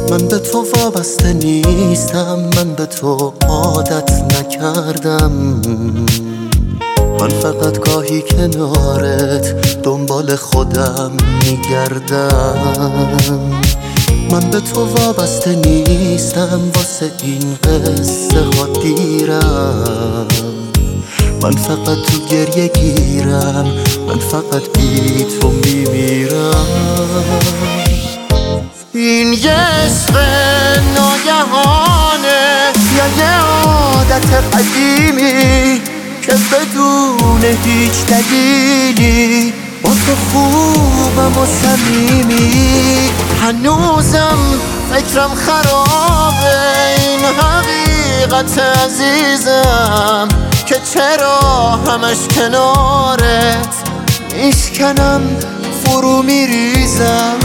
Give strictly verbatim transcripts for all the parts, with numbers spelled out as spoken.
من به تو وابسته نیستم، من به تو عادت نکردم. من فقط گاهی کنارت دنبال خودم میگردم. من به تو وابسته نیستم، واسه این قصه ها دیرم. من فقط تو گریه گیرم، من فقط بی تو میمیرم. این یه عشق ناگهانه یا یه عادت قدیمی که بدون هیچ دلیلی با تو خوبم و صمیمی. هنوزم فکرم خرابه این حقیقت عزیزم که چرا همش کنارت میشکنم فرو میریزم.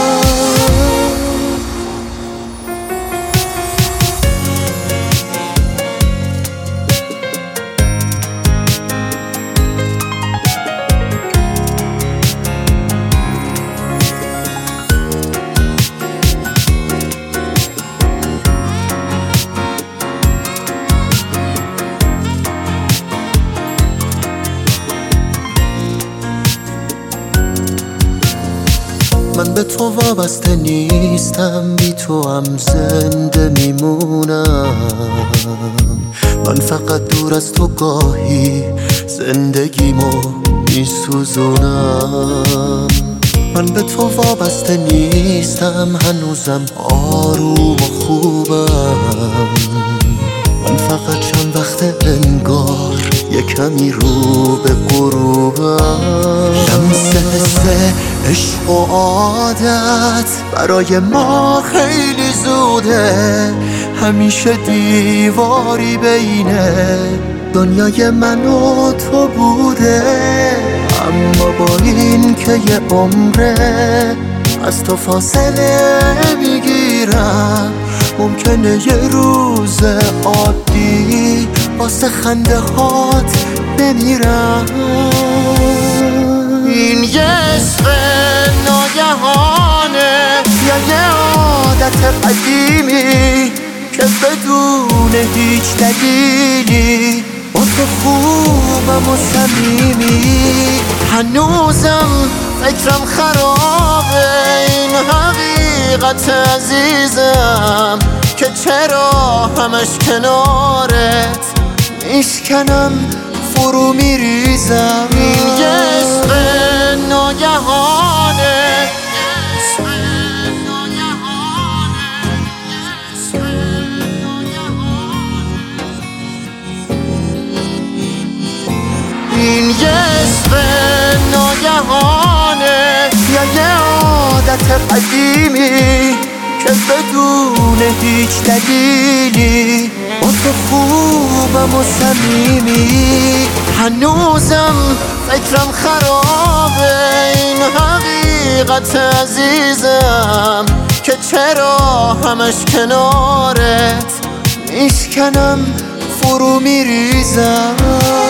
من به تو وابسته نیستم، بی تو هم زنده میمونم. من فقط دور از تو گاهی زندگیمو میسوزونم. من به تو وابسته نیستم، هنوزم آروم و خوبم. من فقط چند وقت انگار یه کمی رو به غروبم. شمس حس عشق و عادت برای ما خیلی زوده، همیشه دیواری بینه دنیای من و تو بوده. اما با این که یه عمره از تو فاصله میگیرم، ممکنه یه روز عادی واسه خنده هات بمیرم. این یه عشق ناگهانه یا یه عادت قدیمی که بدون هیچ دلیلی با تو خوبم و صمیمی. هنوزم فکرم خرابه این حقیقت عزیزم که چرا همش کنارت میشکنم فرو میریزم. این یه عشق ناگهانه این یه عشق ناگهانه یا یه عادت قدیمی که بدون هیچ دلیلی با تو خوبم و صمیمی. هنوزم فکرم خرابه این حقیقت عزیزم که چرا همش کنارت میشکنم فرو میریزم.